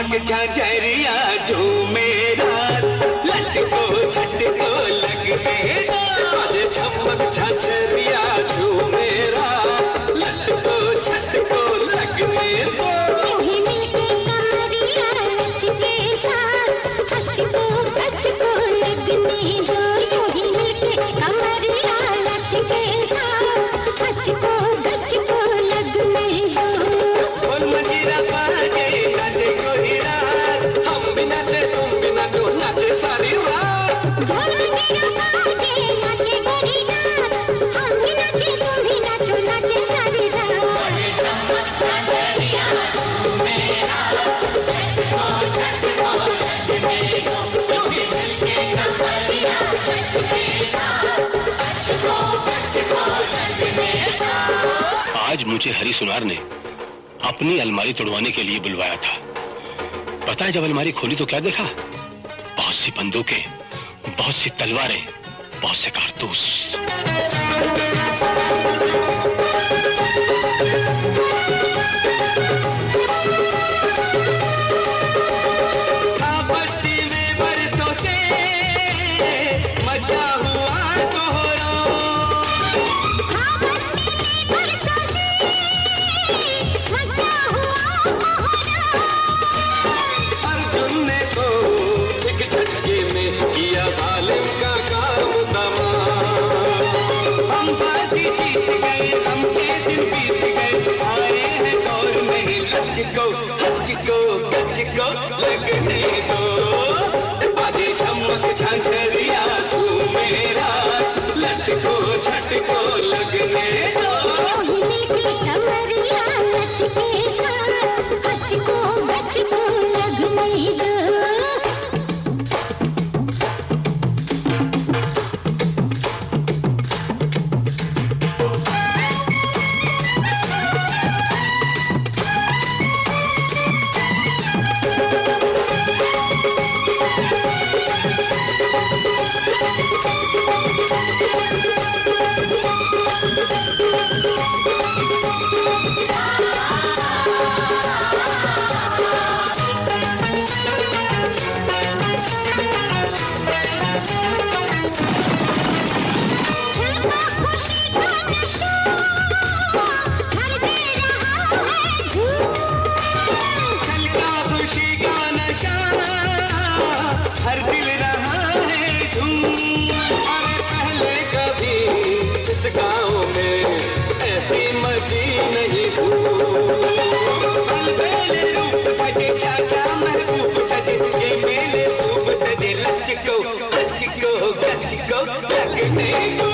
झमक झांझरिया झूमे रात, लटको झटको लगने दो। आज झमक झांझरिया झूमे रात, लटको झटको लगने दो। यूं ही मिलके कमरिया लचके साथ, गचको गचको लगने दो। यूं ही मिलके कमरिया लचके साथ, गचको गचको लगने दो। ढोल मंजीरा बाजे नाचे कोई रात, हम भी नाचे तुम भी नाचो, नाचे सारी रात। ढोल मंजीरा बाजे नाचे गोरी रात, हम भी नाचे तुम भी नाचो, नाचे सारी रात। आज मुझे हरी सुनार ने अपनी अलमारी तोड़वाने के लिए बुलवाया था। पता है जब अलमारी खोली तो क्या देखा? बहुत सी बंदूकें, बहुत सी तलवारें, बहुत से कारतूस। बस्ती में बरसों से मचा हुआ कोहरा, हाँ बस्ती में बरसों से मचा हुआ कोहरा। अर्जुन ने तो एक झटके में किया जालिम का काम तमाम। हम बाजी जीत गए, हम के दिन बीत गए, आए हैं दौर में लचको हचको गचको लगने दो। बाजे झमक झांझरिया झूमे रात, लटको झटको लगने दो। यूं ही मिलके कमरिया लचके साथ, गचको गचको लगने दो। झलका खुशी का नशा भर दे रहा है झूम। छलका खुशी का नशा हर दिल रहा है झूम। अरे पहले कभी इस गाँव में ऐसी मची नहीं धूम। अलबेले रूप सजे क्या क्या महबूब सजे, ये मेले खूब सजे, लचको गचको लगने दो।